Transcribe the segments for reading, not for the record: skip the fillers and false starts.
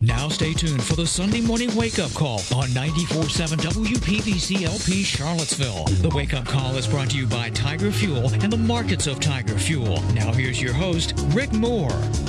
Now stay tuned for the Sunday morning wake-up call on 94.7 WPVC-LP Charlottesville. The wake-up call is brought to you by Tiger Fuel and the markets of Tiger Fuel. Now here's your host, Rick Moore.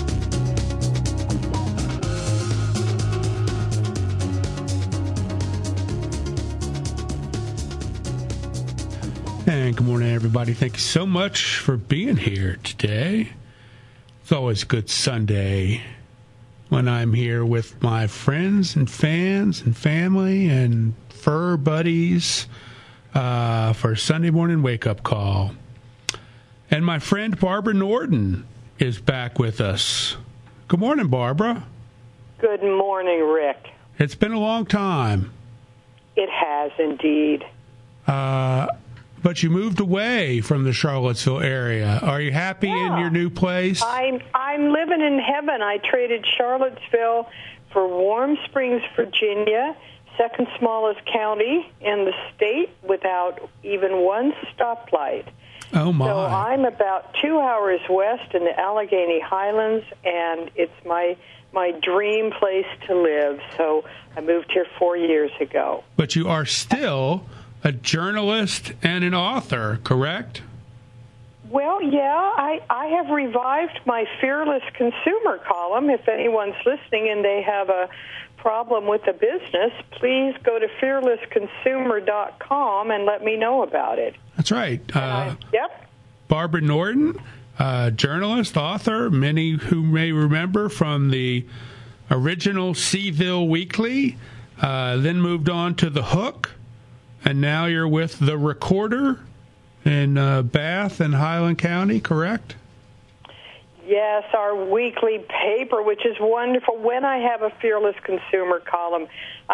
And good morning, everybody. Thank you so much for being here today. It's always a good Sunday when I'm here with my friends and fans and family and fur buddies for Sunday morning wake-up call. And my friend Barbara Norton is back with us. Good morning, Barbara. Good morning, Rick. It's been a long time. It has indeed. But you moved away from the Charlottesville area. Are you happy in your new place? I'm living in heaven. I traded Charlottesville for Warm Springs, Virginia, second smallest county in the state without even one stoplight. Oh, my. So I'm about 2 hours west in the Allegheny Highlands, and it's my dream place to live. So I moved here 4 years ago. But you are still a journalist and an author, correct? Well, yeah, I have revived my Fearless Consumer column. If anyone's listening and they have a problem with a business, please go to fearlessconsumer.com and let me know about it. That's right. Yep. Barbara Norton, journalist, author, many who may remember from the original Seaville Weekly, then moved on to The Hook, and now you're with The Recorder in Bath and Highland County, correct? Yes, our weekly paper, which is wonderful. When I have a Fearless Consumer column,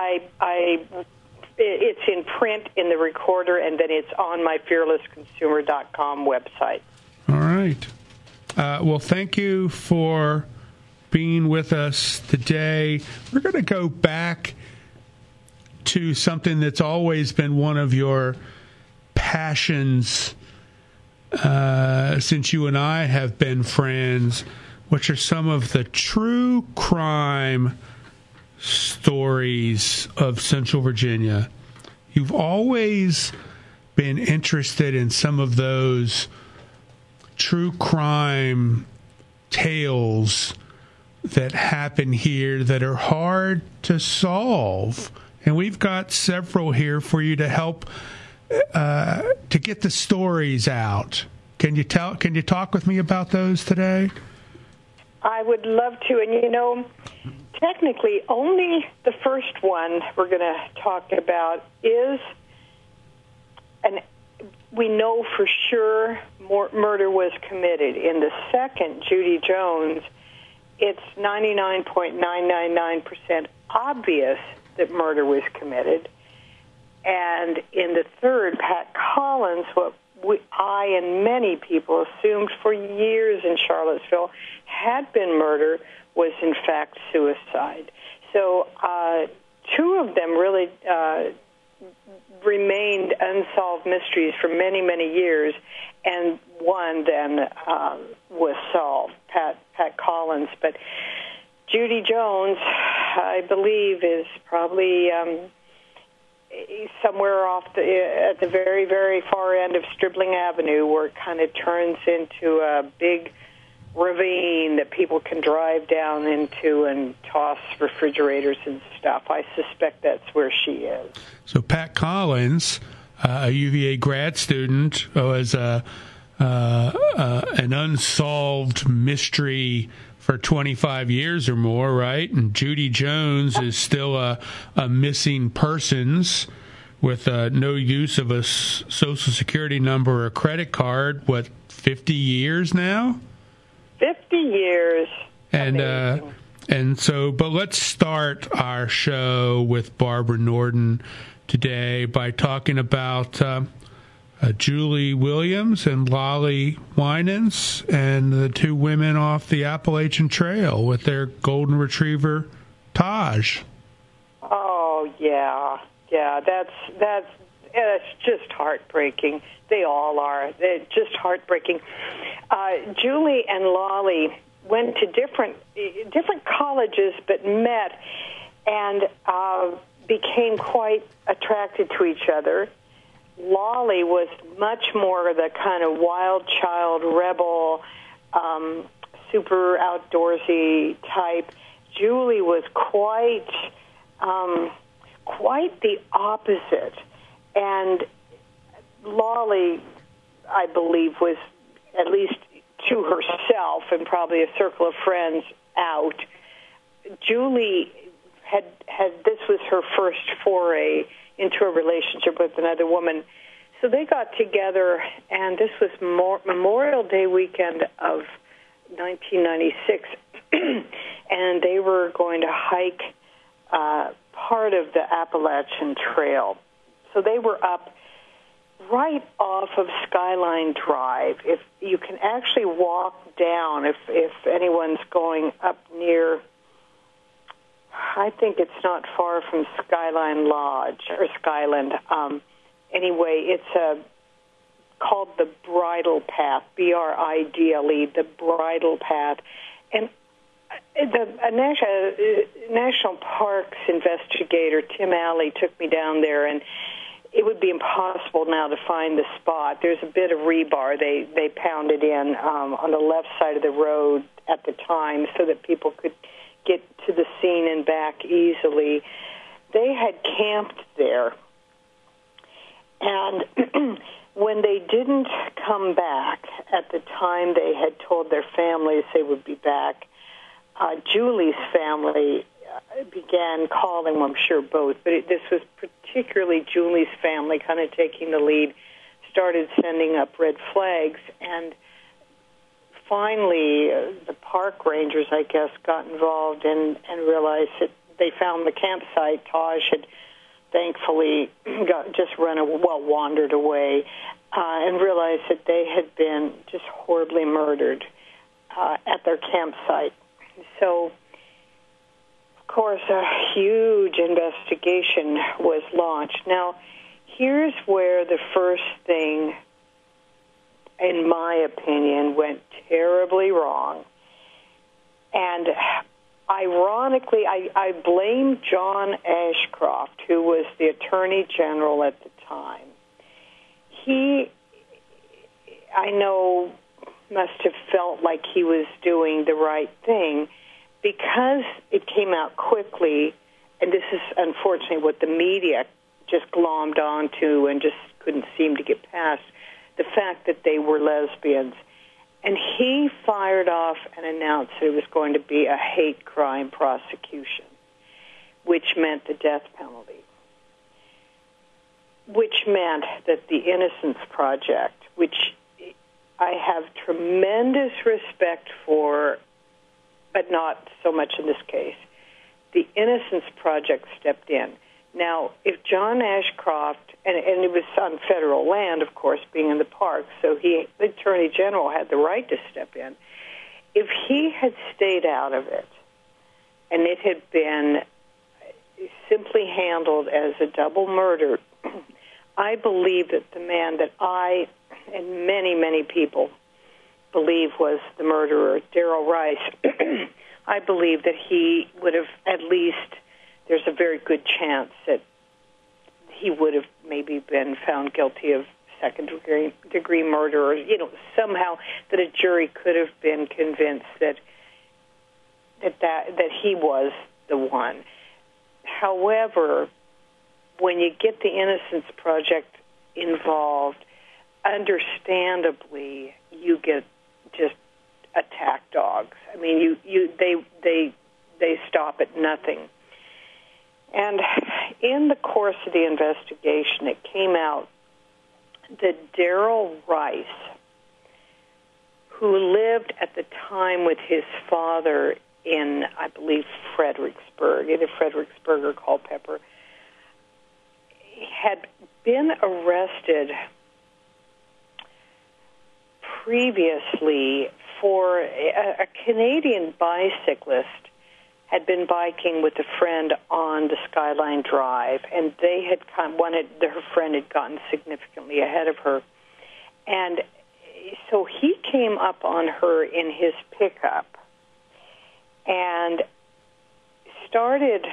it's in print in The Recorder, and then it's on my fearlessconsumer.com website. All right. Well, thank you for being with us today. We're going to go back to something that's always been one of your passions since you and I have been friends, which are some of the true crime stories of Central Virginia. You've always been interested in some of those true crime tales that happen here that are hard to solve. And we've got several here for you to help to get the stories out. Can you talk with me about those today? I would love to. And, technically, only the first one we're going to talk about is, and we know for sure murder was committed. In the second, Judy Jones, it's 99.999% obvious that murder was committed. And in the third, Pat Collins, what I and many people assumed for years in Charlottesville had been murder, was in fact suicide. So two of them really remained unsolved mysteries for many, many years, and one then was solved, Pat Collins. But Judy Jones, I believe, is probably somewhere at the very, very far end of Stribling Avenue, where it kind of turns into a big ravine that people can drive down into and toss refrigerators and stuff. I suspect that's where she is. So Pat Collins, a UVA grad student, was an unsolved mystery for 25 years or more, right? And Judy Jones is still a missing persons with no use of a Social Security number or credit card, 50 years now? 50 years. And so, but let's start our show with Barbara Norton today by talking about Julie Williams and Lolly Winans and the two women off the Appalachian Trail with their golden retriever, Taj. Oh, yeah. Yeah, that's just heartbreaking. They all are. They're just heartbreaking. Julie and Lolly went to different colleges, but met and became quite attracted to each other. Lolly was much more the kind of wild child, rebel, super outdoorsy type. Julie was quite the opposite. And Lolly, I believe, was, at least to herself and probably a circle of friends, out. Julie had this was her first foray into a relationship with another woman. So they got together, and this was Memorial Day weekend of 1996, and they were going to hike part of the Appalachian Trail. So they were up right off of Skyline Drive. If you can actually walk down, if anyone's going up near, I think it's not far from Skyline Lodge or Skyland. Anyway, it's called the Bridle Path, BRIDLE, the Bridle Path. And the National Parks investigator, Tim Alley, took me down there, and it would be impossible now to find the spot. There's a bit of rebar they pounded in on the left side of the road at the time so that people could get to the scene and back easily. They had camped there. And when they didn't come back at the time they had told their families they would be back, Julie's family began calling, well, I'm sure both, but this was particularly Julie's family kind of taking the lead, started sending up red flags, and finally the park rangers, I guess, got involved and realized that they found the campsite. Taj had thankfully wandered away, and realized that they had been just horribly murdered at their campsite. So, of course, a huge investigation was launched. Now, here's where the first thing, in my opinion, went terribly wrong. And ironically, I blame John Ashcroft, who was the Attorney General at the time. He, I know, must have felt like he was doing the right thing because it came out quickly, and this is unfortunately what the media just glommed onto and just couldn't seem to get past, the fact that they were lesbians. And he fired off and announced that it was going to be a hate crime prosecution, which meant the death penalty, which meant that the Innocence Project, which I have tremendous respect for, but not so much in this case, the Innocence Project stepped in. Now, if John Ashcroft, and it was on federal land, of course, being in the park, so the Attorney General had the right to step in. If he had stayed out of it, and it had been simply handled as a double murder, I believe that the man that I and many, many people believe was the murderer, Darrell Rice, I believe that he would have at least, there's a very good chance that he would have maybe been found guilty of second-degree murder, or, somehow that a jury could have been convinced that he was the one. However, when you get the Innocence Project involved, understandably, you get just attack dogs. I mean, they stop at nothing. And in the course of the investigation, it came out that Darrell Rice, who lived at the time with his father in, I believe, Fredericksburg, either Fredericksburg or Culpeper, had been arrested previously for a Canadian bicyclist had been biking with a friend on the Skyline Drive, and they had her friend had gotten significantly ahead of her. And so he came up on her in his pickup and started,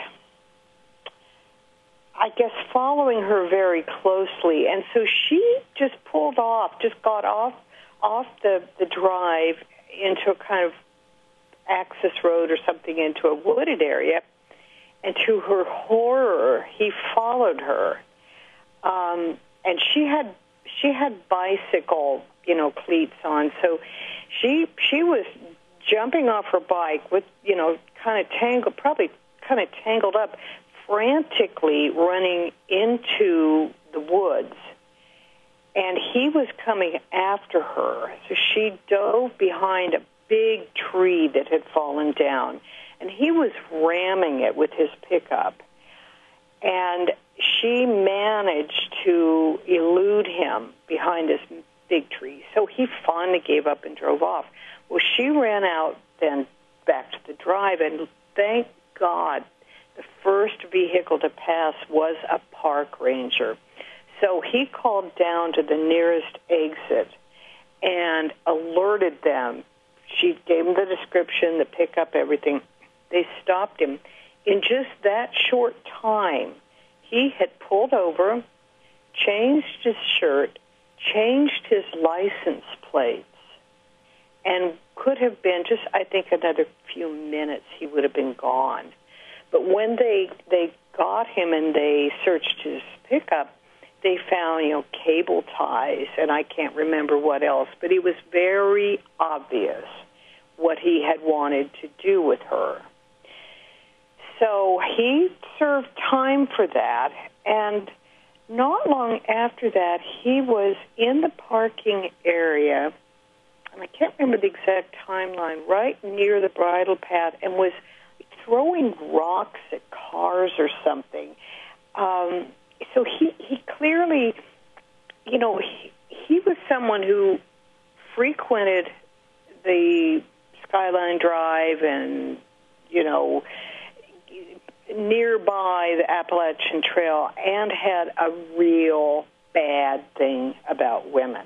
I guess, following her very closely. And so she just got off the drive into a kind of access road or something into a wooded area. And to her horror, he followed her. And she had bicycle, cleats on. So she was jumping off her bike with, kind of tangled up, frantically running into the woods. And he was coming after her. So she dove behind a big tree that had fallen down. And he was ramming it with his pickup. And she managed to elude him behind this big tree. So he finally gave up and drove off. Well, she ran out then back to the drive, and thank God the first vehicle to pass was a park ranger. So he called down to the nearest exit and alerted them. She gave him the description, the pickup, everything. They stopped him. In just that short time, he had pulled over, changed his shirt, changed his license plates, and could have been just, I think, another few minutes he would have been gone. But when they got him and they searched his pickup, they found, cable ties, and I can't remember what else, but it was very obvious what he had wanted to do with her. So he served time for that, and not long after that, he was in the parking area, and I can't remember the exact timeline, right near the bridle path, and was throwing rocks at cars or something. So he clearly, he was someone who frequented the Skyline Drive and, nearby the Appalachian Trail, and had a real bad thing about women.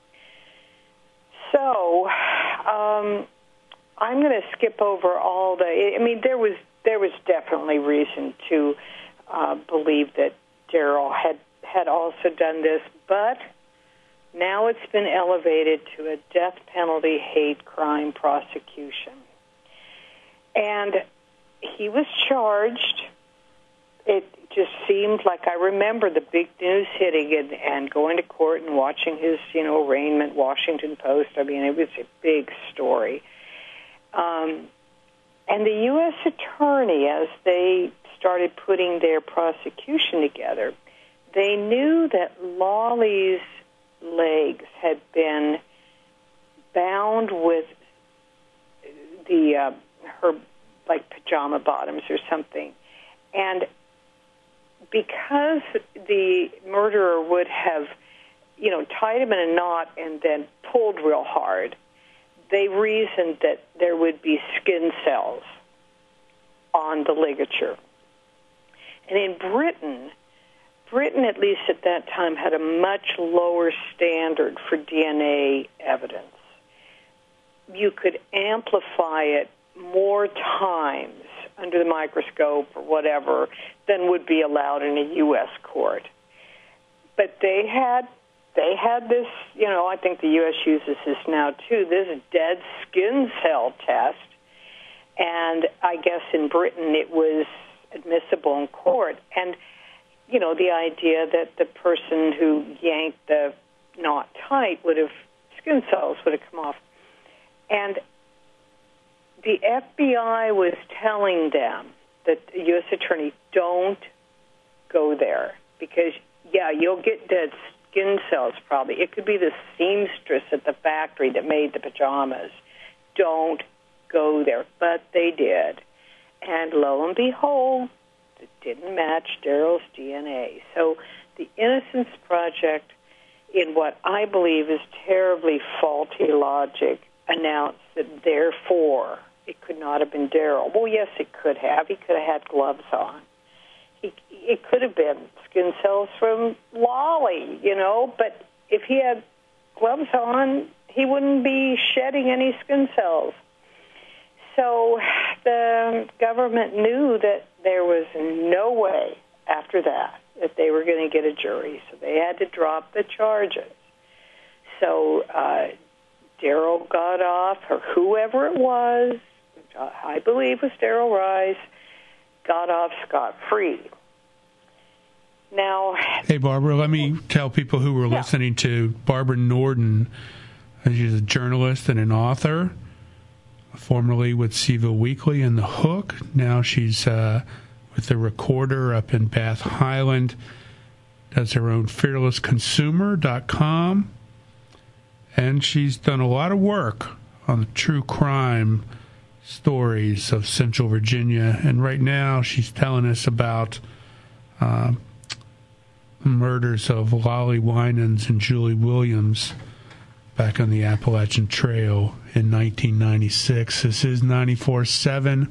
So I'm going to skip over all there was definitely reason to believe that Daryl had also done this, but now it's been elevated to a death penalty hate crime prosecution. And he was charged. It just seemed like, I remember the big news hitting it and going to court and watching his, arraignment, Washington Post. I mean, it was a big story. And the U.S. attorney, as they started putting their prosecution together, they knew that Lawley's legs had been bound with her pajama bottoms or something, and because the murderer would have tied him in a knot and then pulled real hard, they reasoned that there would be skin cells on the ligature. And in Britain, at least at that time, had a much lower standard for DNA evidence. You could amplify it more times under the microscope or whatever than would be allowed in a U.S. court. But they had this, I think the U.S. uses this now too, this dead skin cell test. And I guess in Britain it was admissible in court. And, the idea that the person who yanked the knot tight skin cells would have come off. And the FBI was telling them, that the U.S. attorney, don't go there because, you'll get dead skin cells probably. It could be the seamstress at the factory that made the pajamas. Don't go there. But they did. And lo and behold, it didn't match Daryl's DNA. So the Innocence Project, in what I believe is terribly faulty logic, announced that therefore it could not have been Daryl. Well, yes, it could have. He could have had gloves on. It could have been skin cells from Lawley, but if he had gloves on, he wouldn't be shedding any skin cells. So the government knew that there was no way after that they were going to get a jury, so they had to drop the charges. So Darrell got off, or whoever it was, which I believe was Darrell Rice, got off scot-free. Now, hey, Barbara, let me tell people who were listening to Barbara Norden. She's a journalist and an author, formerly with Seville Weekly and The Hook. Now she's with The Recorder up in Bath Highland. Does her own fearlessconsumer.com. And she's done a lot of work on the true crime stories of Central Virginia. And right now she's telling us about murders of Lolly Winans and Julie Williams back on the Appalachian Trail in 1996. This is 94.7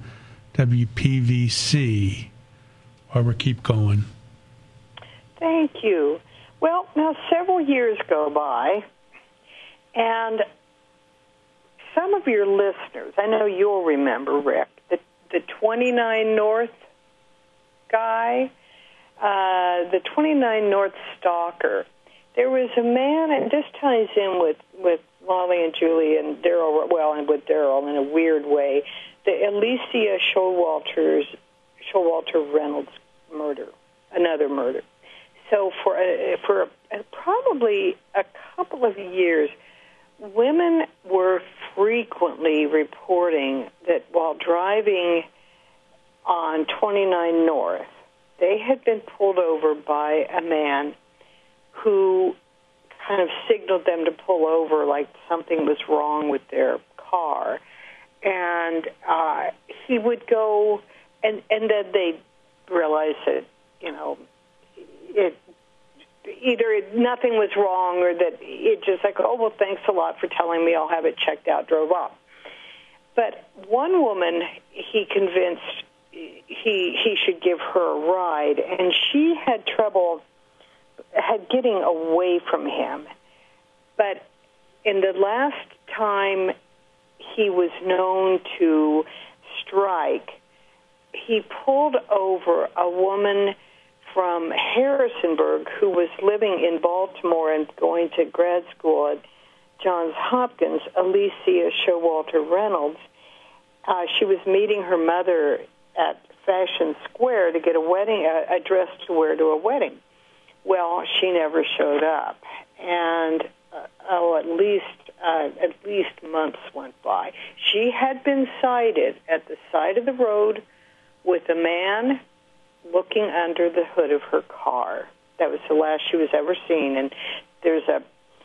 WPVC. Barbara, keep going. Thank you. Well, now several years go by, and some of your listeners, I know you'll remember, Rick, the 29 North guy, the 29 North stalker. There was a man, and this ties in with Lolly and Julie and Darrell, well, and with Darrell in a weird way, the Alicia Showalter Reynolds murder, another murder. So for probably a couple of years, women were frequently reporting that while driving on 29 North, they had been pulled over by a man who kind of signaled them to pull over like something was wrong with their car. And he would go, and then they'd realize that, either nothing was wrong or that it just like, oh, well, thanks a lot for telling me, I'll have it checked out, drove off. But one woman, he convinced he should give her a ride, and she had trouble getting away from him. But in the last time he was known to strike, he pulled over a woman from Harrisonburg who was living in Baltimore and going to grad school at Johns Hopkins, Alicia Showalter Reynolds. She was meeting her mother at Fashion Square to get a dress to wear to a wedding. Well, she never showed up, and at least months went by. She had been sighted at the side of the road with a man looking under the hood of her car. That was the last she was ever seen, and there's a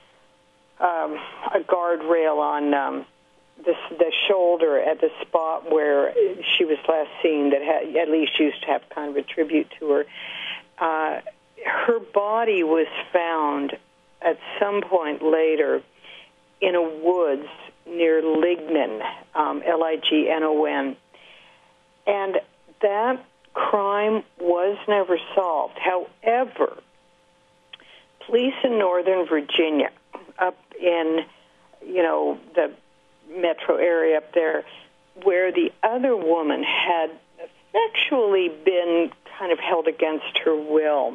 guardrail on the shoulder at the spot where she was last seen that at least used to have kind of a tribute to her. Her body was found at some point later in a woods near Lignon, Lignon, and that crime was never solved. However, police in Northern Virginia, up in, the metro area up there, where the other woman had effectually been kind of held against her will,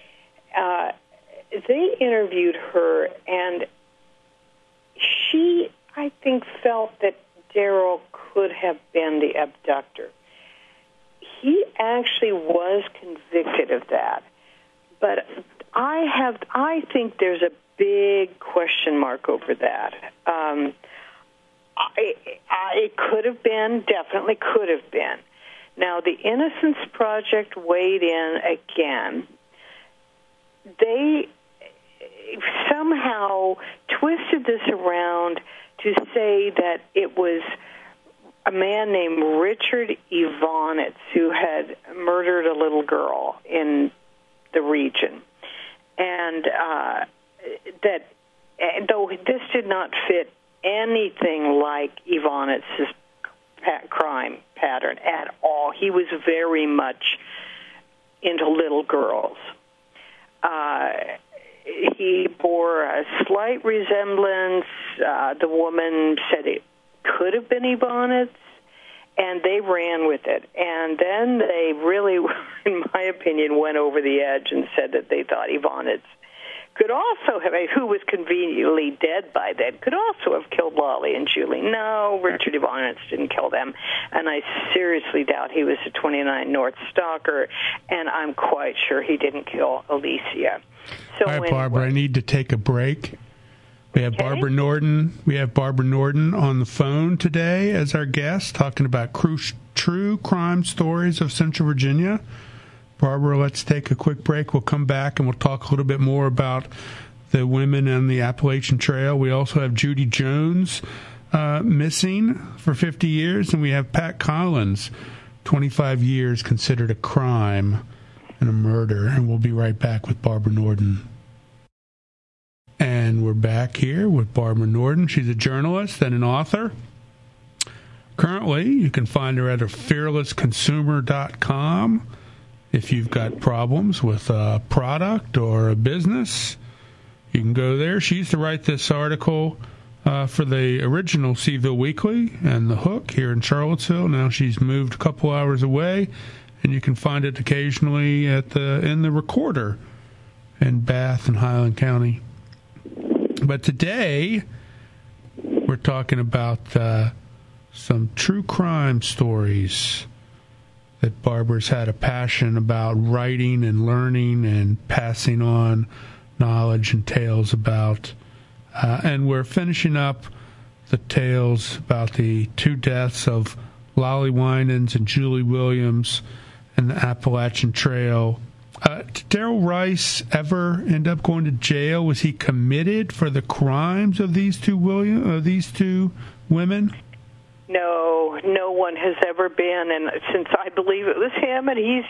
they interviewed her, and she, I think, felt that Darrell could have been the abductor. He actually was convicted of that, but I think there's a big question mark over that. It could have been, definitely could have been. Now, the Innocence Project weighed in again. They somehow twisted this around to say that it was a man named Richard Evonitz who had murdered a little girl in the region. And that, though this did not fit anything like Evonitz's crime pattern at all, he was very much into little girls. He bore a slight resemblance. The woman said it could have been Evonitz, And they ran with it. And then they really, in my opinion, went over the edge and said that they thought Evonitz could also have, who was conveniently dead by then, could also have killed Lolly and Julie. No, Richard Evonitz didn't kill them. And I seriously doubt he was a 29 North stalker. And I'm quite sure he didn't kill Alicia. So all right, Barbara, I need to take a break. We have Barbara Norden. We have Barbara Norden on the phone today as our guest, talking about true crime stories of Central Virginia. Barbara, let's take a quick break. We'll come back and we'll talk a little bit more about the women on the Appalachian Trail. We also have Judy Jones missing for 50 years, and we have Pat Collins, 25 years considered a crime and a murder. And we'll be right back with Barbara Norden. And we're back here with Barbara Norden. She's a journalist and an author. Currently, you can find her at fearlessconsumer.com. If you've got problems with a product or a business, you can go there. She used to write this article for the original Seaville Weekly and The Hook here in Charlottesville. Now she's moved a couple hours away, and you can find it occasionally in the Recorder in Bath and Highland County. But today, we're talking about some true crime stories that Barbara's had a passion about writing and learning and passing on knowledge and tales about. And we're finishing up the tales about the two deaths of Lolly Winans and Julie Williams and the Appalachian Trail. Did Darrell Rice ever end up going to jail? Was he committed for the crimes of these two women? No, no one has ever been, and since I believe it was him, and he's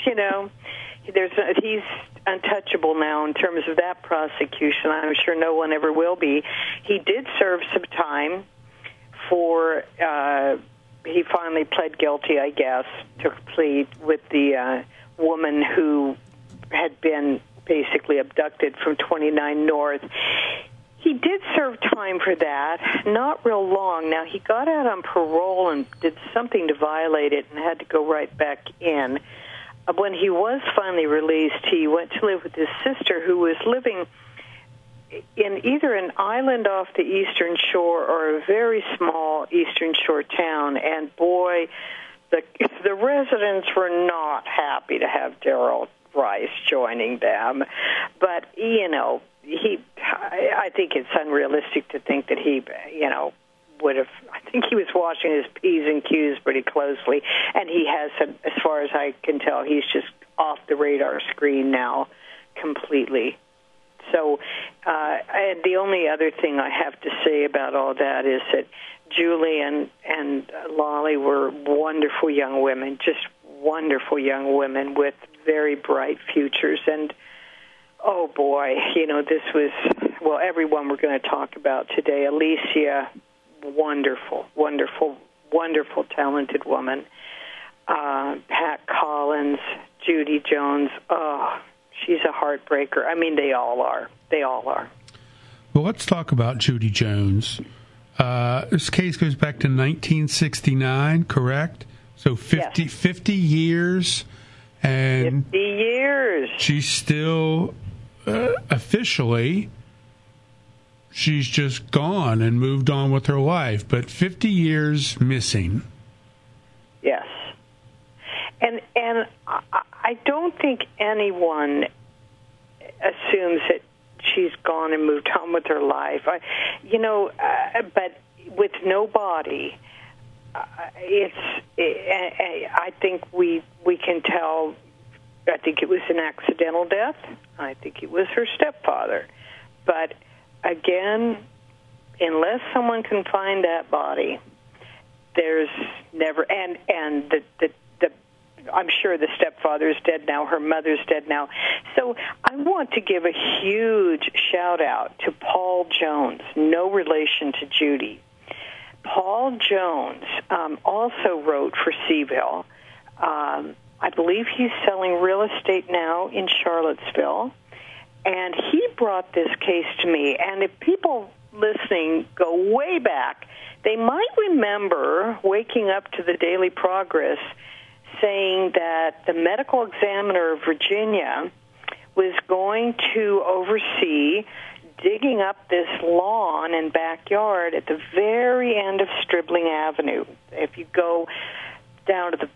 untouchable now in terms of that prosecution. I'm sure no one ever will be. He did serve some time for. He finally pled guilty, I guess, took a plea with the woman who had been basically abducted from 29 North. He did serve time for that, not real long. Now, he got out on parole and did something to violate it and had to go right back in. When he was finally released, he went to live with his sister, who was living in either an island off the Eastern Shore or a very small Eastern Shore town. And, boy, the residents were not happy to have Darrell Rice joining them. But, I think it's unrealistic to think that he, would have. I think he was watching his P's and Q's pretty closely, and he has, as far as I can tell, he's just off the radar screen now completely. So, and the only other thing I have to say about all that is that Julie and Lolly were wonderful young women, just wonderful young women with very bright futures. And oh boy, this was, everyone we're going to talk about today. Alicia, wonderful, wonderful, wonderful, talented woman. Pat Collins, Judy Jones, she's a heartbreaker. I mean, they all are. They all are. Well, let's talk about Judy Jones. This case goes back to 1969, correct? So 50 years. And 50 years. She's still officially, she's just gone and moved on with her life. But 50 years missing. Yes. And I don't think anyone assumes that she's gone and moved on with her life. But with no body, I think we can tell. I think it was an accidental death. I think it was her stepfather. But again, unless someone can find that body, there's never. And I'm sure the stepfather is dead now. Her mother's dead now. So I want to give a huge shout out to Paul Jones, no relation to Judy. Paul Jones also wrote for Seaville. I believe he's selling real estate now in Charlottesville. And he brought this case to me. And if people listening go way back, they might remember waking up to the Daily Progress saying that the medical examiner of Virginia was going to oversee digging up this lawn and backyard at the very end of Stribling Avenue. If you go down to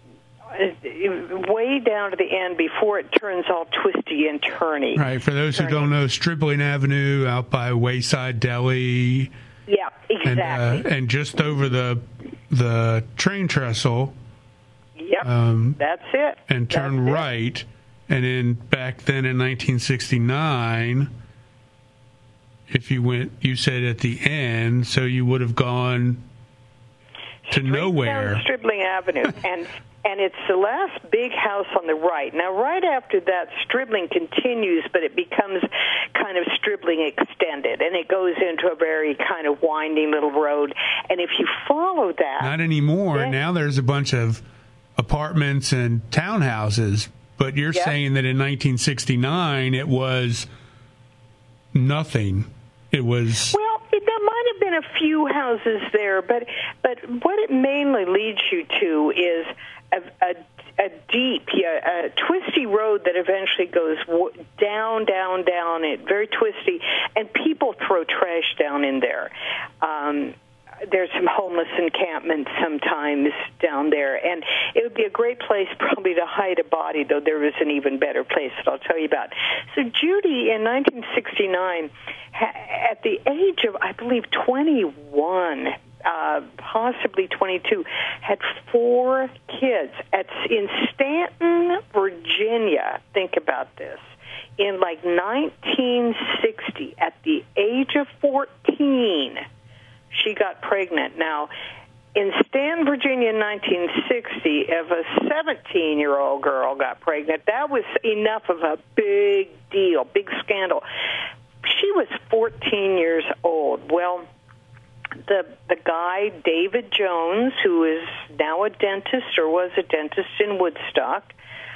way down to the end before it turns all twisty and turny. Right. For those who don't know, Stribling Avenue out by Wayside Deli. Yeah, exactly. And just over the train trestle. Yep, that's it. And turn right. And then back then in 1969, if you went, you said at the end, so you would have gone to nowhere. Down Stribling Avenue, and it's the last big house on the right. Now, right after that, Stribling continues, but it becomes kind of Stribling extended, and it goes into a very kind of winding little road. And if you follow that... Not anymore. Now there's a bunch of apartments and townhouses, but you're saying that in 1969 it was nothing. It was... Well, there might have been a few houses there, but what it mainly leads you to is a deep, a twisty road that eventually goes down, it very twisty, and people throw trash down in there. There's some homeless encampments sometimes down there, and it would be a great place probably to hide a body, though there is an even better place that I'll tell you about. So Judy, in 1969, at the age of, I believe, 21, possibly 22, had 4 kids in Stanton, Virginia. Think about this. In like 1960, at the age of 14, she got pregnant. Now, in Stanton, Virginia, in 1960, if a 17-year-old girl got pregnant, that was enough of a big deal, big scandal. She was 14 years old. Well, the guy, David Jones, who is now a dentist or was a dentist in Woodstock,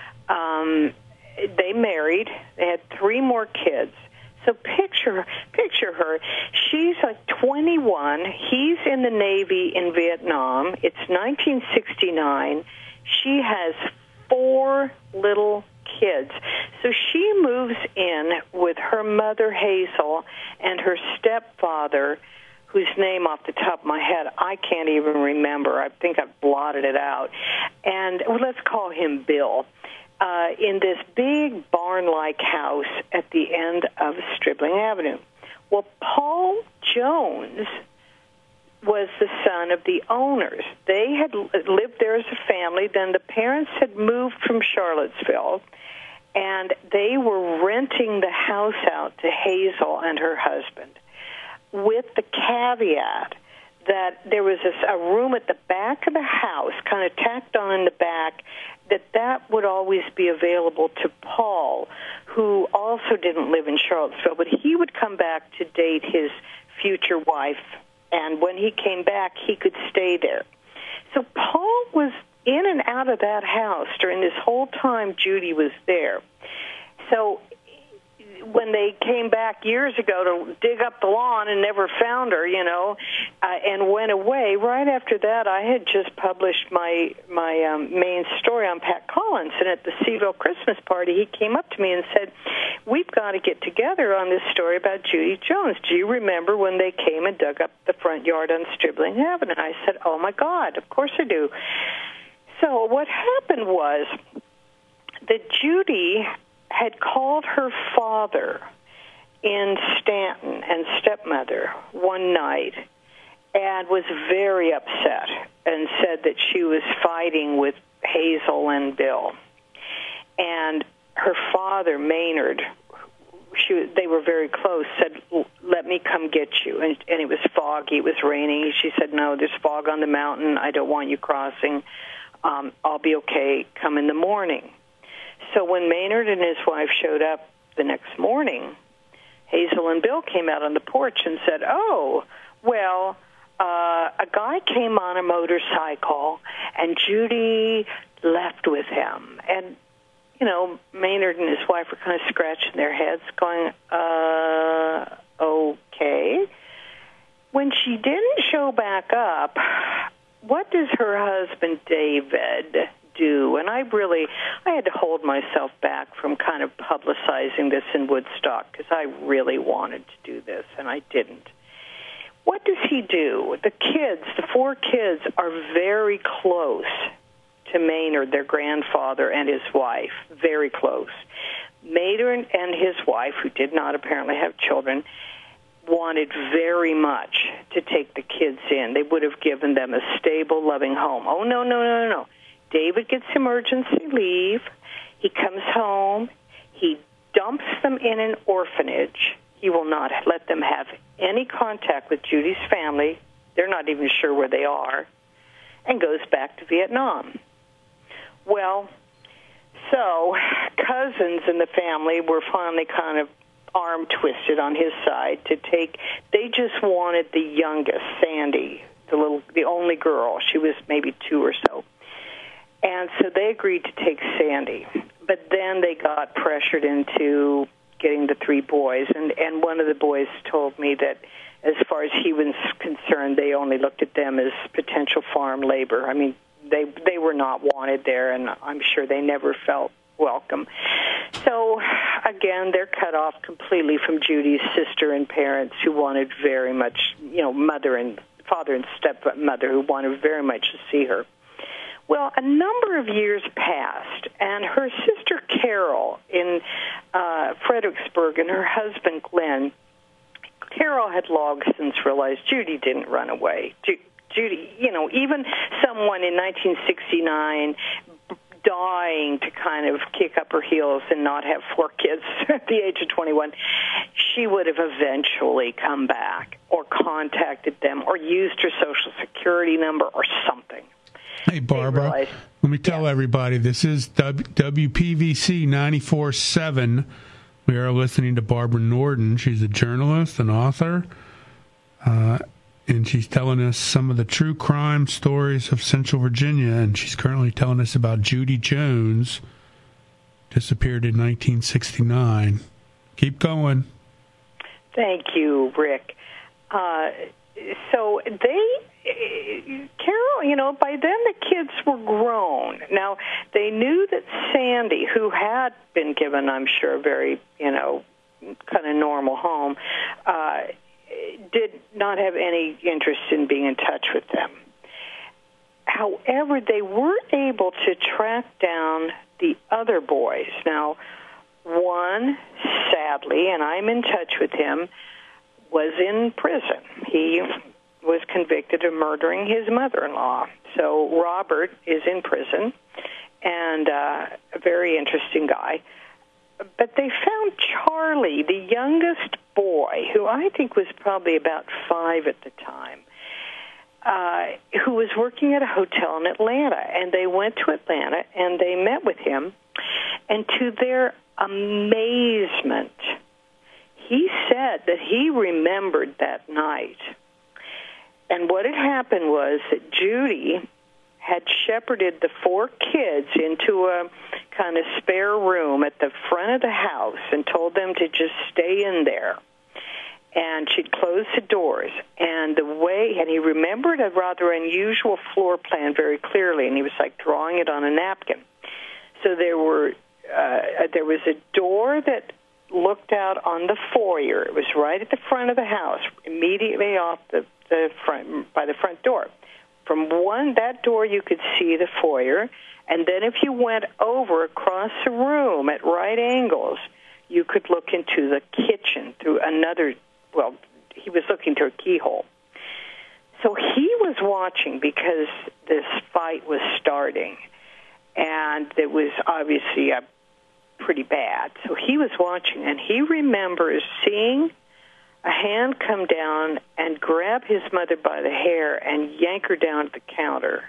they married. They had 3 more kids. So picture her. She's like 21. He's in the Navy in Vietnam. It's 1969. She has 4 little kids. So she moves in with her mother, Hazel, and her stepfather, whose name off the top of my head I can't even remember. I think I've blotted it out. And let's call him Bill. In this big barn-like house at the end of Stribling Avenue. Well, Paul Jones was the son of the owners. They had lived there as a family. Then the parents had moved from Charlottesville, and they were renting the house out to Hazel and her husband, with the caveat that there was a room at the back of the house, kind of tacked on in the back, that would always be available to Paul, who also didn't live in Charlottesville, but he would come back to date his future wife, and when he came back, he could stay there. So Paul was in and out of that house during this whole time Judy was there. So when they came back years ago to dig up the lawn and never found her, and went away, right after that I had just published my main story on Pat Collins, and at the Seaville Christmas party he came up to me and said, "We've got to get together on this story about Judy Jones. Do you remember when they came and dug up the front yard on Stribling Avenue?" And I said, "Oh my God, of course I do." So what happened was that Judy had called her father in Stanton and stepmother one night and was very upset and said that she was fighting with Hazel and Bill. And her father, Maynard, they were very close, said, "Let me come get you." And it was foggy. It was raining. She said, "No, there's fog on the mountain. I don't want you crossing. I'll be okay. Come in the morning." So when Maynard and his wife showed up the next morning, Hazel and Bill came out on the porch and said, "Oh, well, a guy came on a motorcycle, and Judy left with him." And, Maynard and his wife were kind of scratching their heads, going, okay. when she didn't show back up, what does her husband, David, do? And I had to hold myself back from kind of publicizing this in Woodstock because I really wanted to do this, and I didn't. What does he do? The kids, the 4 kids, are very close to Maynard, their grandfather, and his wife, very close. Maynard and his wife, who did not apparently have children, wanted very much to take the kids in. They would have given them a stable, loving home. Oh, no. David gets emergency leave. He comes home. He dumps them in an orphanage. He will not let them have any contact with Judy's family. They're not even sure where they are. And goes back to Vietnam. Well, so cousins in the family were finally kind of arm twisted on his side to take. They just wanted the youngest, Sandy, the only girl. She was maybe 2 or so. And so they agreed to take Sandy. But then they got pressured into getting the 3 boys. And one of the boys told me that as far as he was concerned, they only looked at them as potential farm labor. I mean, they were not wanted there, and I'm sure they never felt welcome. So, again, they're cut off completely from Judy's sister and parents who wanted very much, father and stepmother who wanted very much to see her. Well, a number of years passed, and her sister Carol in Fredericksburg and her husband Glenn, Carol had long since realized Judy didn't run away. Judy, even someone in 1969 dying to kind of kick up her heels and not have 4 kids at the age of 21, she would have eventually come back or contacted them or used her Social Security number or something. Hey, Barbara, let me tell everybody, this is WPVC 94.7. We are listening to Barbara Norden. She's a journalist, an author, and she's telling us some of the true crime stories of Central Virginia, and she's currently telling us about Judy Jones, disappeared in 1969. Keep going. Thank you, Rick. So Carol, by then the kids were grown. Now, they knew that Sandy, who had been given, I'm sure, a very, kind of normal home, did not have any interest in being in touch with them. However, they were able to track down the other boys. Now, one, sadly, and I'm in touch with him, was in prison. He was convicted of murdering his mother-in-law. So Robert is in prison, and a very interesting guy. But they found Charlie, the youngest boy, who I think was probably about 5 at the time, who was working at a hotel in Atlanta. And they went to Atlanta, and they met with him. And to their amazement, he said that he remembered that night. And what had happened was that Judy had shepherded the 4 kids into a kind of spare room at the front of the house and told them to just stay in there. And she'd closed the doors. And he remembered a rather unusual floor plan very clearly, and he was like drawing it on a napkin. So there was a door that looked out on the foyer. It was right at the front of the house, immediately off the front, by the front door. From that door, you could see the foyer, and then if you went over across the room at right angles, you could look into the kitchen through he was looking through a keyhole. So he was watching because this fight was starting, and it was obviously pretty bad. So he was watching, and he remembers seeing a hand come down and grab his mother by the hair and yank her down to the counter.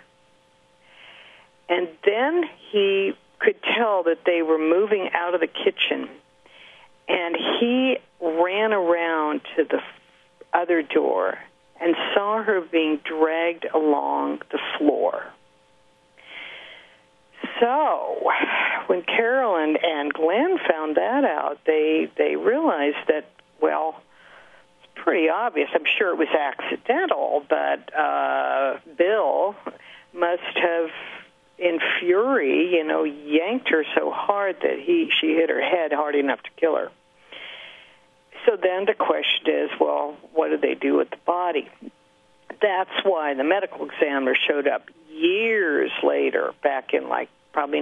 And then he could tell that they were moving out of the kitchen, and he ran around to the other door and saw her being dragged along the floor. So when Carolyn and Glenn found that out, they realized that, pretty obvious. I'm sure it was accidental, but Bill must have, in fury, yanked her so hard that she hit her head hard enough to kill her. So then the question is, well, what do they do with the body? That's why the medical examiner showed up years later, back in probably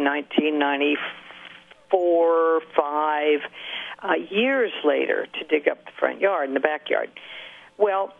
1994, 5, years later, to dig up the front yard and the backyard. Well,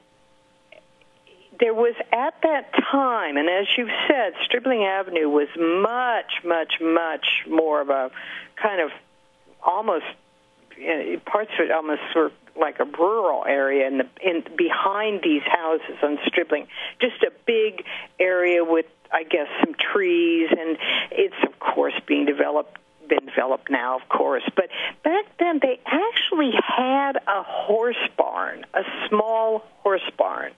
there was at that time, and as you've said, Stribling Avenue was much, much, much more of a kind of almost, parts of it almost sort of like a rural area in behind these houses on Stribling. Just a big area with, I guess, some trees, and it's, of course, been developed now, of course. But back then, they actually had a horse barn, a small horse barn.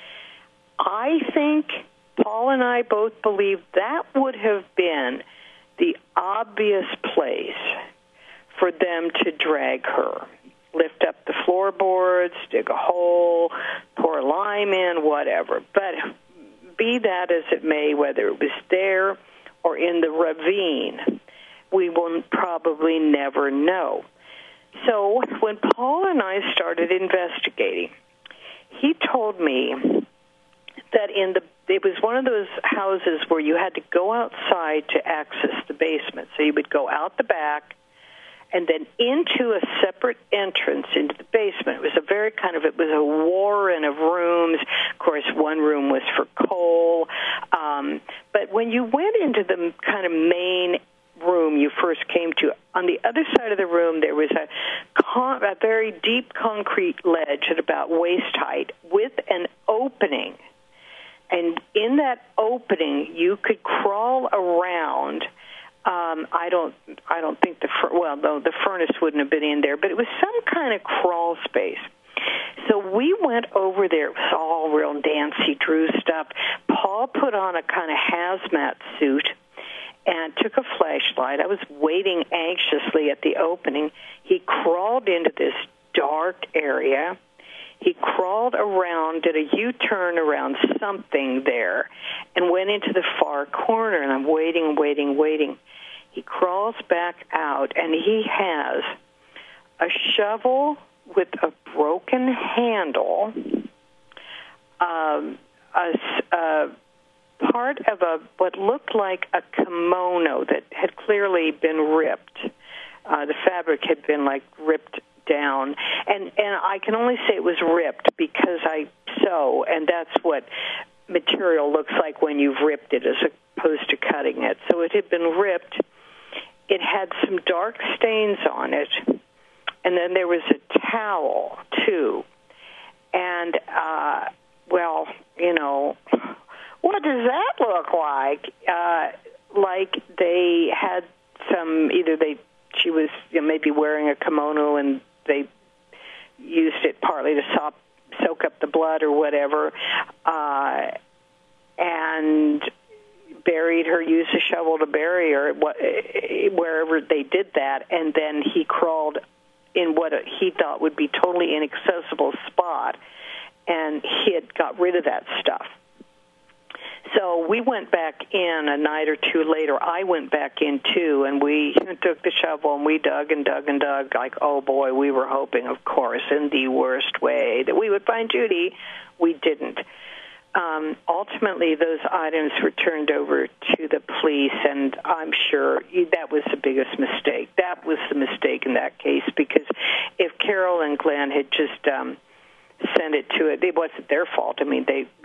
I think Paul and I both believe that would have been the obvious place for them to drag her. Lift up the floorboards, dig a hole, pour lime in, whatever. But be that as it may, whether it was there or in the ravine, we will probably never know. So when Paul and I started investigating, he told me that it was one of those houses where you had to go outside to access the basement. So you would go out the back and then into a separate entrance into the basement. It was it was a warren of rooms. Of course, one room was for coal. But when you went into the kind of main room you first came to, on the other side of the room there was a very deep concrete ledge at about waist height with an opening. And in that opening, you could crawl around. I don't think the furnace wouldn't have been in there, but it was some kind of crawl space. So we went over there. It was all real Nancy Drew stuff. Paul put on a kind of hazmat suit and took a flashlight. I was waiting anxiously at the opening. He crawled into this dark area. He crawled around, did a U-turn around something there, and went into the far corner, and I'm waiting. He crawls back out, and he has a shovel with a broken handle, a part of what looked like a kimono that had clearly been ripped. The fabric had been ripped down, and I can only say it was ripped because I sew, and that's what material looks like when you've ripped it as opposed to cutting it. So it had been ripped. It had some dark stains on it, and then there was a towel too. And what does that look like? Like they had she was maybe wearing a kimono and they used it partly to soak up the blood or whatever, and buried her, used a shovel to bury her wherever they did that, and then he crawled in what he thought would be totally inaccessible spot, and he had got rid of that stuff. So we went back in a night or two later. I went back in, too, and we took the shovel and we dug and dug and dug. Like, oh, boy, we were hoping, of course, in the worst way that we would find Judy. We didn't. Ultimately, those items were turned over to the police, and I'm sure that was the biggest mistake. That was the mistake in that case, because if Carol and Glenn had just sent it to it wasn't their fault. I mean,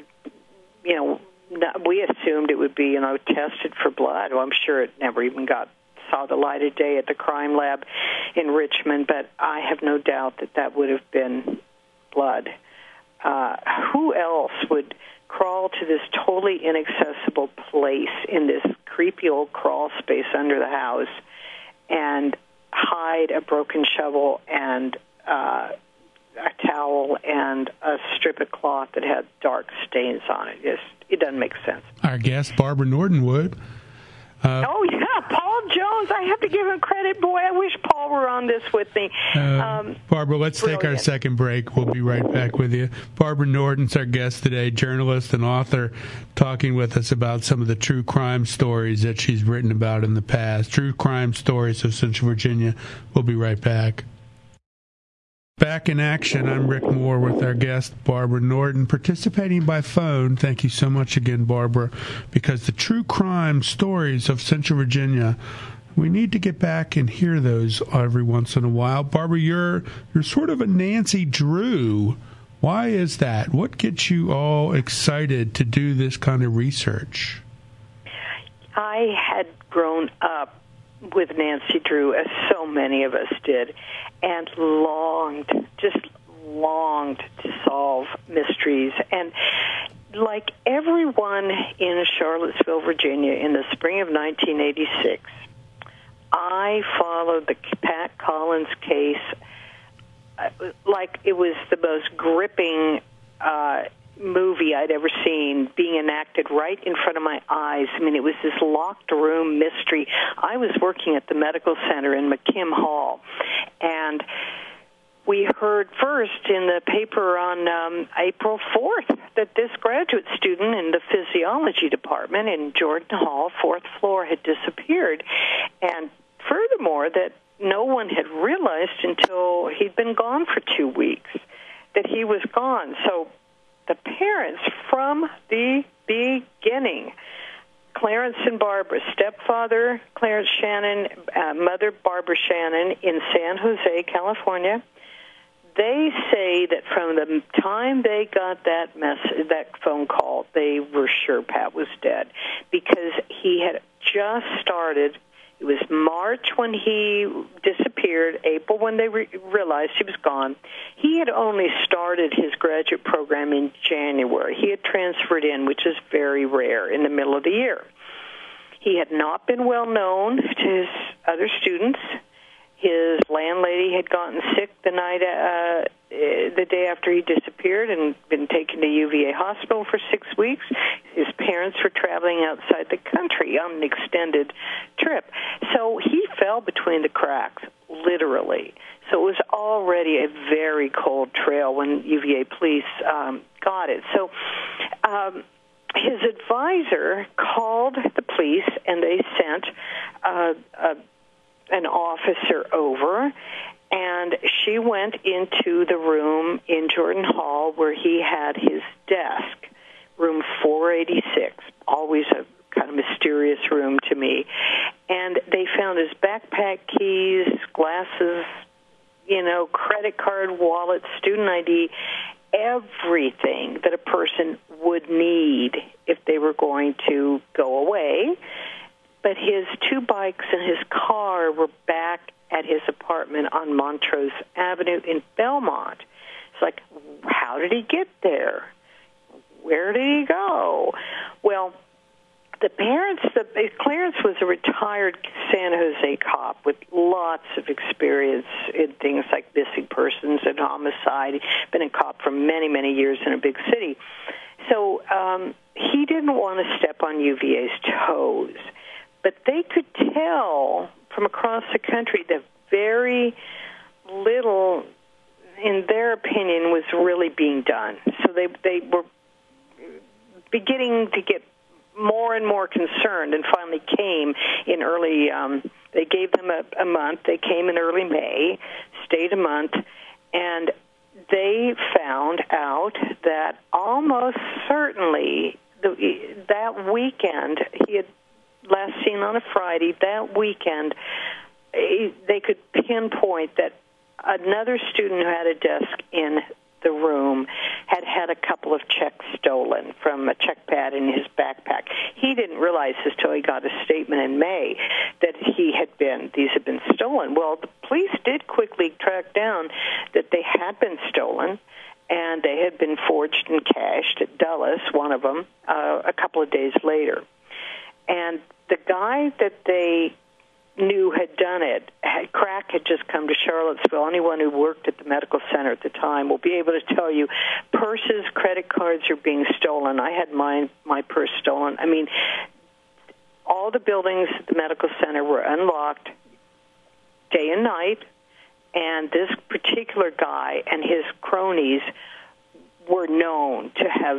we assumed it would be, tested for blood. Well, I'm sure it never even saw the light of day at the crime lab in Richmond, but I have no doubt that would have been blood. Who else would crawl to this totally inaccessible place in this creepy old crawl space under the house and hide a broken shovel and a towel and a strip of cloth that had dark stains on it? It doesn't make sense. Our guest, Barbara Norton, would. Oh, yeah, Paul Jones. I have to give him credit. Boy, I wish Paul were on this with me. Barbara, let's take our second break. We'll be right back with you. Barbara Norton's our guest today, journalist and author, talking with us about some of the true crime stories that she's written about in the past. True crime stories of Central Virginia. We'll be right back. Back in action, I'm Rick Moore with our guest, Barbara Norton, participating by phone. Thank you so much again, Barbara, because the true crime stories of Central Virginia, we need to get back and hear those every once in a while. Barbara, you're sort of a Nancy Drew. Why is that? What gets you all excited to do this kind of research? I had grown up with Nancy Drew, as so many of us did, and longed to solve mysteries. And like everyone in Charlottesville, Virginia, in the spring of 1986, I followed the Pat Collins case like it was the most gripping movie I'd ever seen being enacted right in front of my eyes. I mean, it was this locked room mystery. I was working at the medical center in McKim Hall, and we heard first in the paper on April 4th that this graduate student in the physiology department in Jordan Hall, 4th floor, had disappeared. And furthermore, that no one had realized until he'd been gone for 2 weeks that he was gone. So the parents from the beginning, Clarence and Barbara, stepfather Clarence Shannon, mother Barbara Shannon in San Jose, California, they say that from the time they got that phone call, they were sure Pat was dead because he had just started. It was March when he disappeared, April when they realized he was gone. He had only started his graduate program in January. He had transferred in, which is very rare, in the middle of the year. He had not been well known to his other students. His landlady had gotten sick the day after he disappeared and been taken to UVA hospital for 6 weeks. His parents were traveling outside the country on an extended trip. So he fell between the cracks, literally. So it was already a very cold trail when UVA police got it. So his advisor called the police, and they sent an officer over, and she went into the room in Jordan Hall where he had his desk, room 486, always a kind of mysterious room to me. And they found his backpack, keys, glasses, credit card, wallet, student ID, everything that a person would need if they were going to go away. But his 2 bikes and his car were back at his apartment on Montrose Avenue in Belmont. It's like, how did he get there? Where did he go? Well, the parents, Clarence was a retired San Jose cop with lots of experience in things like missing persons and homicide. He'd been a cop for many, many years in a big city. So he didn't want to step on UVA's toes. But they could tell from across the country that very little, in their opinion, was really being done. So they were beginning to get more and more concerned, and finally came in early, they gave them a month. They came in early May, stayed a month, and they found out that almost certainly that weekend, he had last seen on a Friday, that weekend, they could pinpoint that another student who had a desk in the room had a couple of checks stolen from a check pad in his backpack. He didn't realize this till he got a statement in May that these had been stolen. Well, the police did quickly track down that they had been stolen, and they had been forged and cashed at Dulles, one of them, a couple of days later. And the guy that they knew had done it, crack had just come to Charlottesville. Anyone who worked at the medical center at the time will be able to tell you purses, credit cards are being stolen. I had my purse stolen. I mean, all the buildings at the medical center were unlocked day and night, and this particular guy and his cronies were known to have,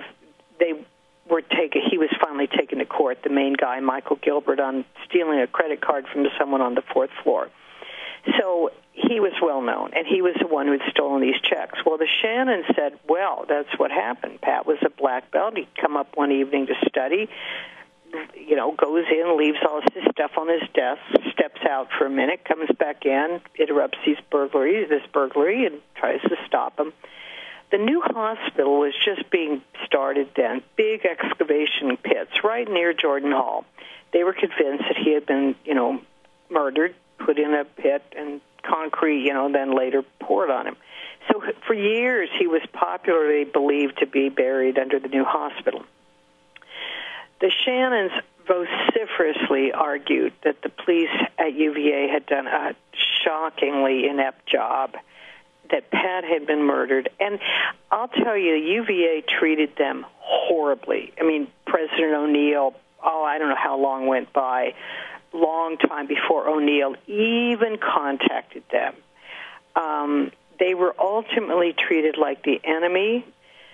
he was finally taken to court, the main guy, Michael Gilbert, on stealing a credit card from someone on the 4th floor. So he was well known, and he was the one who had stolen these checks. Well, the Shannon said, well, that's what happened. Pat was a black belt. He'd come up one evening to study, goes in, leaves all his stuff on his desk, steps out for a minute, comes back in, interrupts this burglary, and tries to stop him. The new hospital was just being started then, big excavation pits right near Jordan Hall. They were convinced that he had been, murdered, put in a pit, and concrete, then later poured on him. So for years, he was popularly believed to be buried under the new hospital. The Shannons vociferously argued that the police at UVA had done a shockingly inept job, that Pat had been murdered. And I'll tell you, UVA treated them horribly. I mean, President O'Neill, I don't know how long went by, long time before O'Neill even contacted them. They were ultimately treated like the enemy.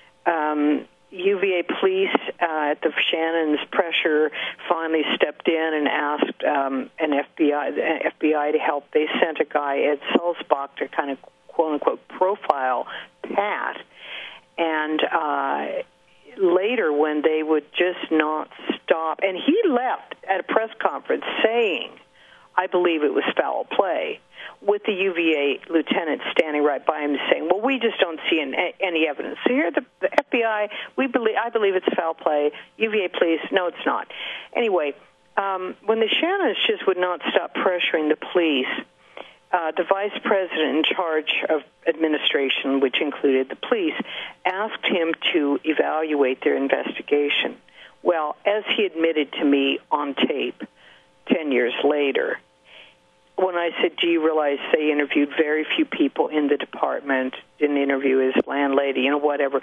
UVA police, at the Shannon's pressure, finally stepped in and asked the FBI to help. They sent a guy, Ed Sulzbach, to kind of quote-unquote profile Pat. And later, when they would just not stop, and he left at a press conference saying, I believe it was foul play, with the UVA lieutenant standing right by him saying, well, we just don't see any evidence. So here the FBI, I believe it's foul play. UVA police, no, it's not. Anyway, when the Shannons just would not stop pressuring the police, the vice president in charge of administration, which included the police, asked him to evaluate their investigation. Well, as he admitted to me on tape 10 years later, when I said, do you realize they interviewed very few people in the department, didn't interview his landlady, whatever,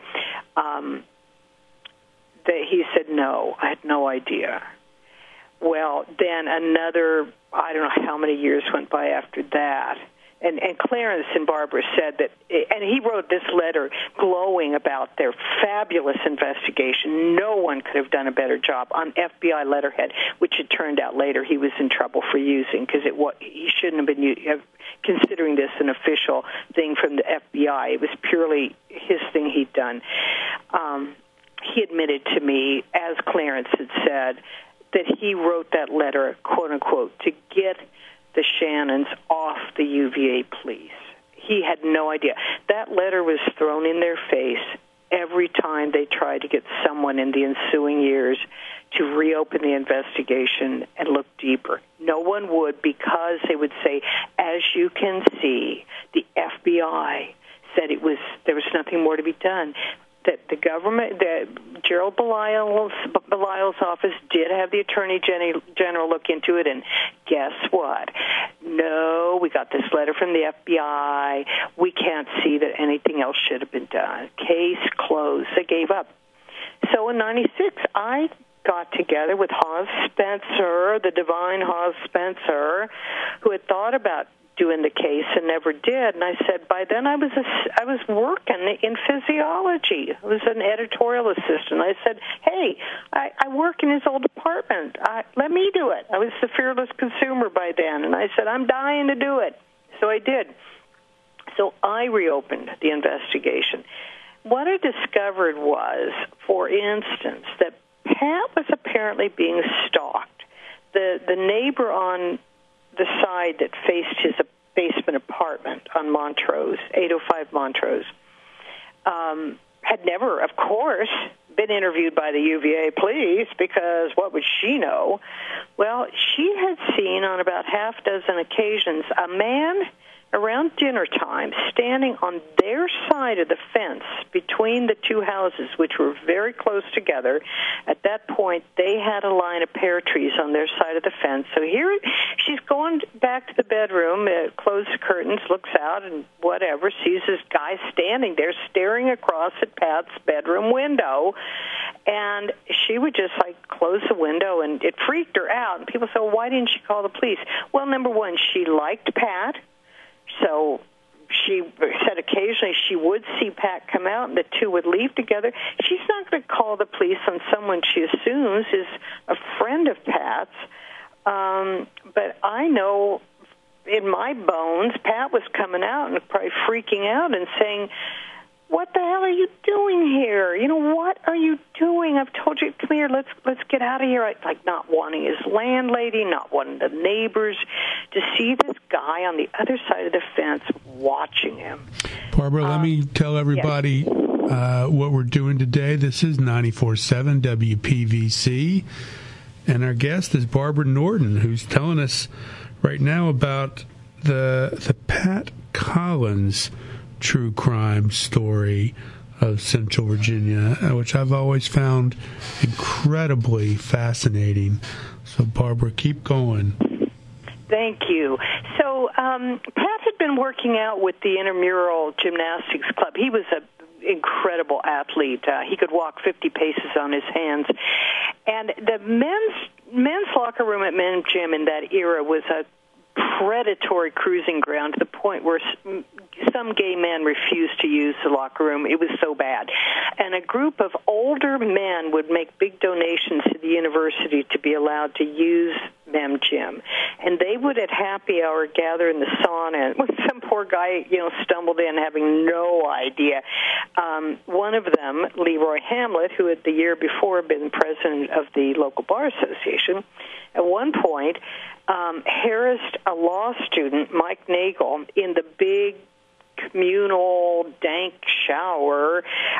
he said, no, I had no idea. Well, then another, I don't know how many years went by after that. And Clarence and Barbara said that, and he wrote this letter glowing about their fabulous investigation. No one could have done a better job on FBI letterhead, which it turned out later he was in trouble for using because he shouldn't have been considering this an official thing from the FBI. It was purely his thing he'd done. He admitted to me, as Clarence had said, that he wrote that letter, quote-unquote, to get the Shannons off the UVA police. He had no idea. That letter was thrown in their face every time they tried to get someone in the ensuing years to reopen the investigation and look deeper. No one would, because they would say, as you can see, the FBI said there was nothing more to be done. That the government, that Gerald Belial's office did have the Attorney General look into it, and guess what? No, we got this letter from the FBI. We can't see that anything else should have been done. Case closed. They gave up. So in '96, I got together with Hawes Spencer, the divine Hawes Spencer, who had thought about doing the case and never did. And I said, by then I was working in physiology. I was an editorial assistant. I said, hey, I work in his old department. Let me do it. I was the fearless consumer by then. And I said, I'm dying to do it. So I did. So I reopened the investigation. What I discovered was, for instance, that Pat was apparently being stalked. The neighbor on the side that faced his basement apartment on Montrose, 805 Montrose, had never, of course, been interviewed by the UVA police because what would she know? Well, she had seen on about half dozen occasions a man around dinner time, standing on their side of the fence between the two houses, which were very close together. At that point, they had a line of pear trees on their side of the fence. So here she's going back to the bedroom, closes the curtains, looks out, and whatever, sees this guy standing there staring across at Pat's bedroom window. And she would just, close the window, and it freaked her out. And people said, well, why didn't she call the police? Well, number one, she liked Pat. So she said occasionally she would see Pat come out and the two would leave together. She's not going to call the police on someone she assumes is a friend of Pat's. But I know in my bones, Pat was coming out and probably freaking out and saying, what the hell are you doing here? What are you doing? I've told you, come here, let's get out of here. Not wanting his landlady, not wanting the neighbors to see this guy on the other side of the fence watching him. Barbara, let me tell everybody what we're doing today. This is 94.7 WPVC, and our guest is Barbara Norton, who's telling us right now about the Pat Collins true crime story of Central Virginia, which I've always found incredibly fascinating. So, Barbara, keep going. Thank you. So, Pat had been working out with the Intramural Gymnastics Club. He was an incredible athlete. He could walk 50 paces on his hands. And the men's locker room at Men's Gym in that era was a predatory cruising ground to the point where some gay men refused to use the locker room. It was so bad. And a group of older men would make big donations to the university to be allowed to use Mem Gym. And they would at happy hour gather in the sauna, and some poor guy, stumbled in having no idea. One of them, Leroy Hamlet, who had the year before been president of the local bar association, at one point harassed a law student, Mike Nagel, in the big communal dank shower.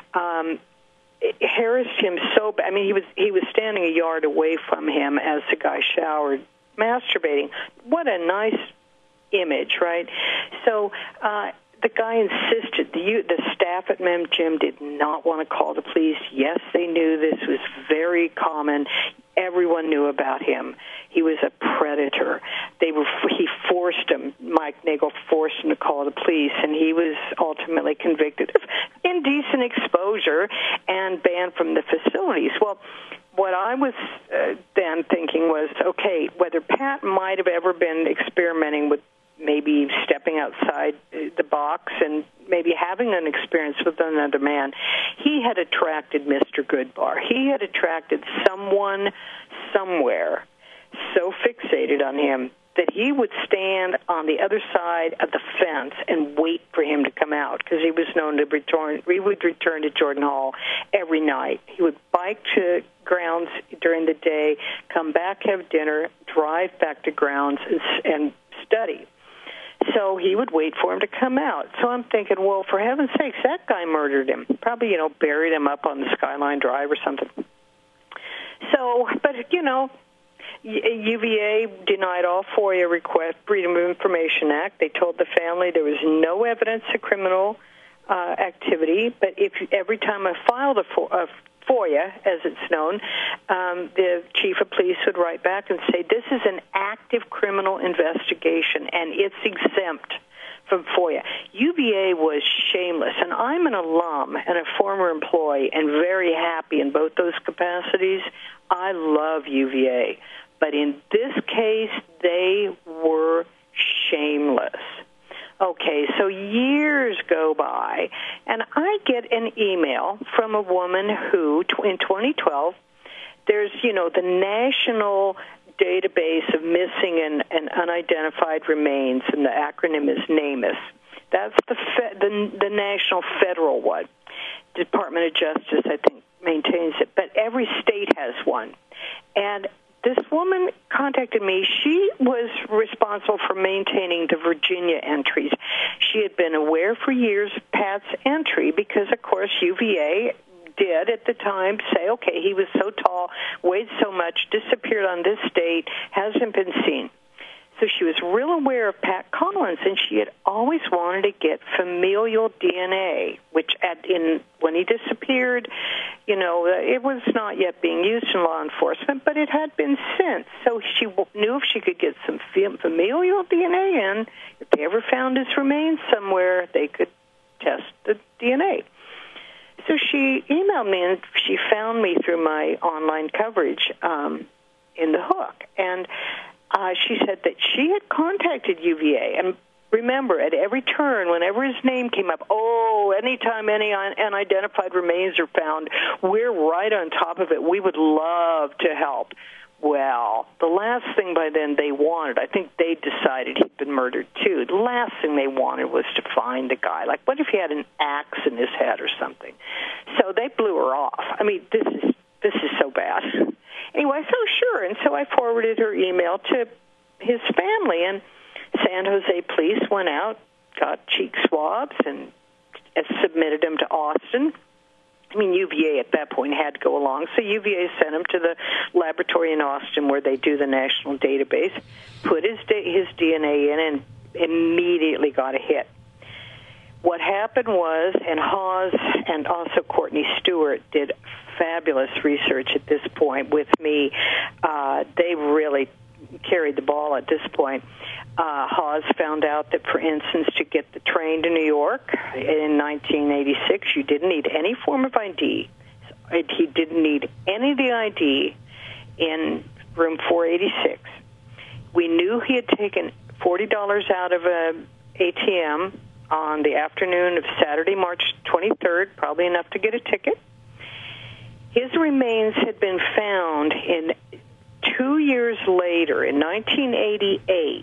Harassed him so bad. I mean, he was standing a yard away from him as the guy showered, masturbating. What a nice image, right? So the guy insisted. The staff at Mem Gym did not want to call the police. Yes, they knew this was very common. Everyone knew about him. He was a predator. He forced him. Mike Nagel forced him to call the police, and he was ultimately convicted of indecent exposure and banned from the facilities. Well, what I was then thinking was, okay, whether Pat might have ever been experimenting with maybe stepping outside the box and maybe having an experience with another man, he had attracted Mr. Goodbar. He had attracted someone somewhere so fixated on him that he would stand on the other side of the fence and wait for him to come out, because he was known to return. He would return to Jordan Hall every night. He would bike to grounds during the day, come back, have dinner, drive back to grounds, and study. So he would wait for him to come out. So I'm thinking, well, for heaven's sakes, that guy murdered him. Probably, buried him up on the Skyline Drive or something. So, but, UVA denied all FOIA requests, Freedom of Information Act. They told the family there was no evidence of criminal activity, but every time I filed a FOIA, as it's known, the chief of police would write back and say, this is an active criminal investigation, and it's exempt from FOIA. UVA was shameless, and I'm an alum and a former employee and very happy in both those capacities. I love UVA. But in this case, they were shameless. Okay, so years go by, and I get an email from a woman who, in 2012, there's, the national database of missing and unidentified remains, and the acronym is NamUs. That's the national federal one. Department of Justice, I think, maintains it, but every state has one. And this woman contacted me. She was responsible for maintaining the Virginia entries. She had been aware for years of Pat's entry because, of course, UVA did at the time say, okay, he was so tall, weighed so much, disappeared on this date, hasn't been seen. So So she was real aware of Pat Collins, and she had always wanted to get familial DNA, which when he disappeared, it was not yet being used in law enforcement, but it had been since. So she knew if she could get some familial DNA in, if they ever found his remains somewhere, they could test the DNA. So she emailed me, and she found me through my online coverage in the Hook. And she said that she had contacted UVA. And remember, at every turn, whenever his name came up, anytime any unidentified remains are found, we're right on top of it. We would love to help. Well, the last thing by then they wanted, I think they decided he'd been murdered too. The last thing they wanted was to find the guy. Like, what if he had an axe in his head or something? So they blew her off. I mean, this is so bad. Anyway, so sure, and so I forwarded her email to his family, and San Jose police went out, got cheek swabs, and submitted them to Austin. I mean, UVA at that point had to go along, so UVA sent him to the laboratory in Austin where they do the national database, put his DNA in, and immediately got a hit. What happened was, and Hawes and also Courtney Stewart did fabulous research at this point with me. They really carried the ball at this point. Hawes found out that, for instance, to get the train to New York in 1986, you didn't need any form of ID. He didn't need any of the ID in room 486. We knew he had taken $40 out of an ATM on the afternoon of Saturday, March 23rd, probably enough to get a ticket. His remains had been found in 2 years later, in 1988.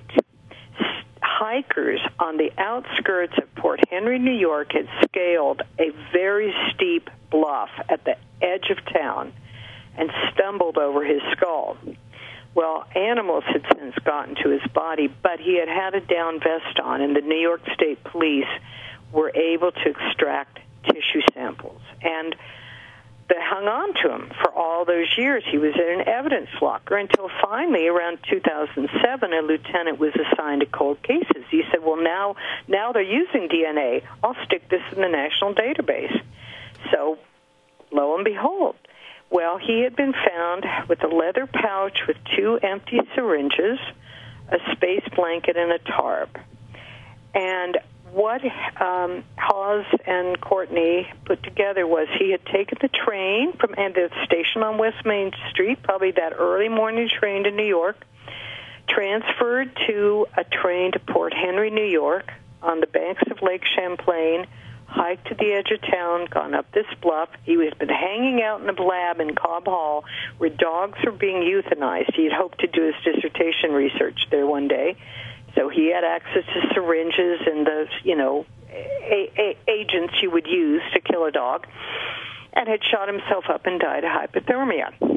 Hikers on the outskirts of Port Henry, New York, had scaled a very steep bluff at the edge of town and stumbled over his skull. Well, animals had since gotten to his body, but he had had a down vest on, and the New York State Police were able to extract tissue samples. And they hung on to him for all those years. He was in an evidence locker until finally, around 2007, a lieutenant was assigned to cold cases. He said, well, now they're using DNA. I'll stick this in the national database. So, lo and behold, well, he had been found with a leather pouch with 2 empty syringes, a space blanket, and a tarp. And what Hawes and Courtney put together was he had taken the train from the station on West Main Street, probably that early morning train to New York, transferred to a train to Port Henry, New York, on the banks of Lake Champlain, hiked to the edge of town, gone up this bluff. He had been hanging out in a lab in Cobb Hall where dogs were being euthanized. He had hoped to do his dissertation research there one day. So he had access to syringes and the, agents you would use to kill a dog, and had shot himself up and died of hypothermia.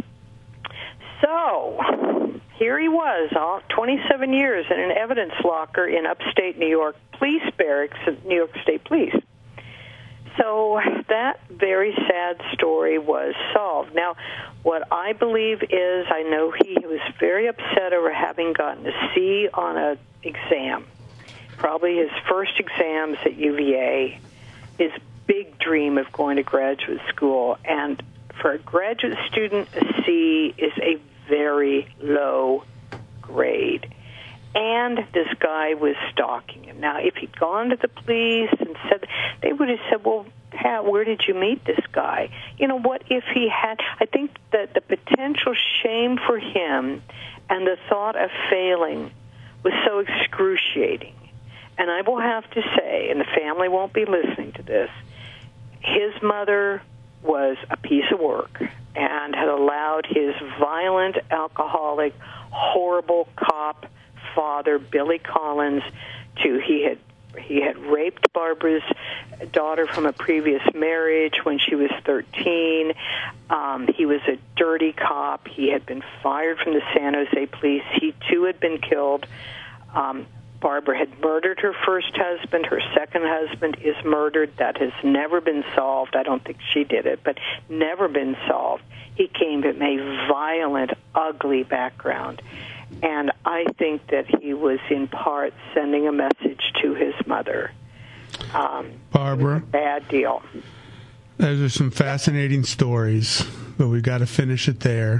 So here he was, 27 years in an evidence locker in upstate New York police barracks at New York State Police. So that very sad story was solved. Now, what I believe is, I know he was very upset over having gotten a C on an exam, probably his first exams at UVA, his big dream of going to graduate school. And for a graduate student, a C is a very low grade. And this guy was stalking him. Now, if he'd gone to the police and said, they would have said, well, Pat, where did you meet this guy? What if he had? I think that the potential shame for him and the thought of failing was so excruciating. And I will have to say, and the family won't be listening to this, his mother was a piece of work and had allowed his violent, alcoholic, horrible cop father, Billy Collins, he had raped Barbara's daughter from a previous marriage when she was 13. He was a dirty cop. He had been fired from the San Jose police. He, too, had been killed. Barbara had murdered her first husband. Her second husband is murdered. That has never been solved. I don't think she did it, but never been solved. He came from a violent, ugly background. And I think that he was in part sending a message to his mother. Barbara, bad deal. Those are some fascinating stories, but we've got to finish it there.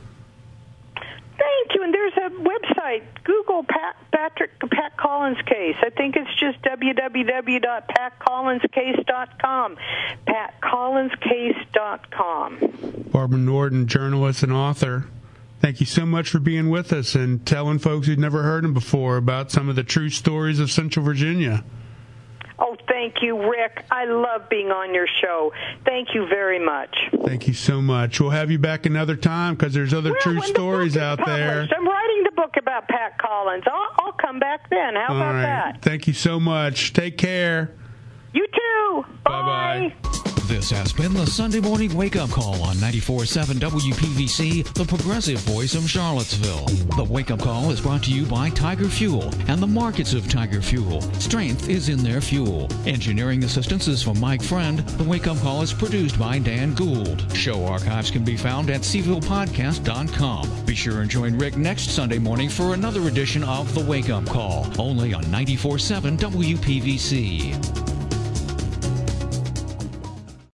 Thank you. And there's a website. Google Pat Collins case. I think it's just www.patcollinscase.com. patcollinscase.com. Barbara Norton, journalist and author. Thank you so much for being with us and telling folks who'd never heard him before about some of the true stories of Central Virginia. Oh, thank you, Rick. I love being on your show. Thank you very much. Thank you so much. We'll have you back another time because there's other true stories out there. I'm writing the book about Pat Collins. I'll come back then. How about that? Thank you so much. Take care. You too. Bye-bye. This has been the Sunday Morning Wake-Up Call on 94.7 WPVC, the progressive voice of Charlottesville. The Wake-Up Call is brought to you by Tiger Fuel and the markets of Tiger Fuel. Strength is in their fuel. Engineering assistance is from Mike Friend. The Wake-Up Call is produced by Dan Gould. Show archives can be found at CVillePodcast.com. Be sure and join Rick next Sunday morning for another edition of the Wake-Up Call, only on 94.7 WPVC.